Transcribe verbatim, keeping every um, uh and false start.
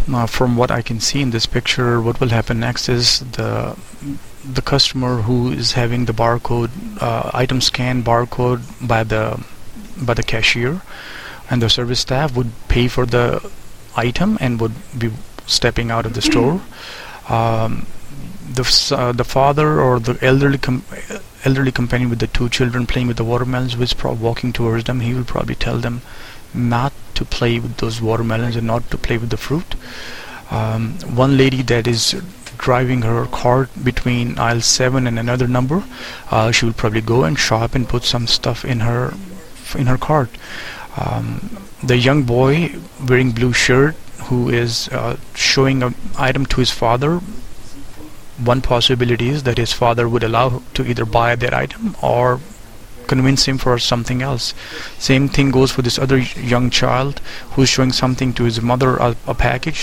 Uh, from what I can see in this picture, what will happen next is the the customer who is having the barcode uh, item scan barcode by the by the cashier, and the service staff would pay for the item and would be stepping out of the store. Um, the s- uh, the father or the elderly com- elderly companion with the two children playing with the watermelons was pro- walking towards them. He will probably tell them not to play with those watermelons and not to play with the fruit. Um, one lady that is driving her cart between aisle seven and another number, uh, she will probably go and shop and put some stuff in her in her cart. Um, the young boy wearing blue shirt who is uh, showing an item to his father. One possibility is that his father would allow to either buy that item or convince him for something else. Same thing goes for this other young child who's showing something to his mother, a, a package